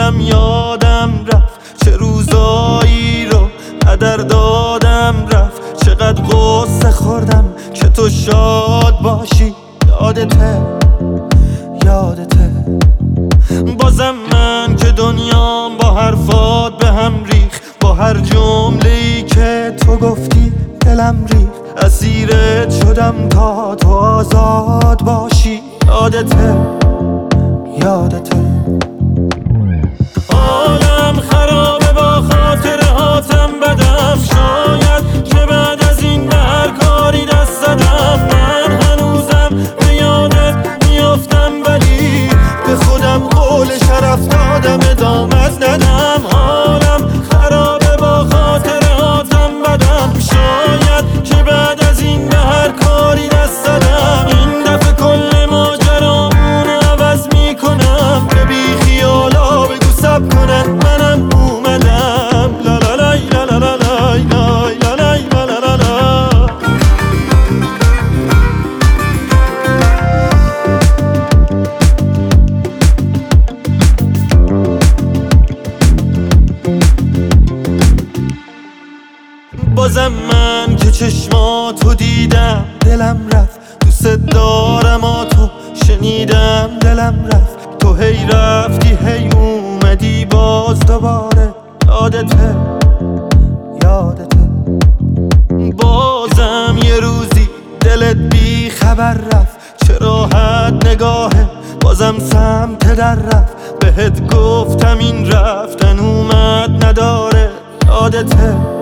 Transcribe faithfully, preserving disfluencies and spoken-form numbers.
بازم یادم رفت چه روزایی رو هدر دادم رفت. چقدر غصه خوردم که تو شاد باشی. یادته یادته بازم من که دنیام با حرفات به هم ریخ، با هر جمله‌ای که تو گفتی دلم ریخ. اسیرت شدم تا تو آزاد باشی. یادته یادته حالم خرابه با خاطر هاتم بدم. شاید که بعد از این به هر کاری دست زدم. من هنوزم به یادت میافتم ولی به خودم قول شرف دادم ادامت ندم. حالم خرابه با خاطر هاتم بدم. شاید که بعد از این به هر کاری دست زدم. این دفعه کل ماجرامونو عوض میکنم. که بی خیالا بگو سب کنن منم اومدم. لا لا لای لا لا لا لای لای لا لای لا لا لا لا. بازم من که چشماتو دیدم دلم رفت. دوست دارم آتو شنیدم دلم رفت. تو هی رفتی هی اومدی باز دوباره. یادته یادته بازم یه روزی دلت بی خبر رفت. چه راحت نگاهه بازم سمت در رفت. بهت گفتم این رفتن اومد نداره. یادته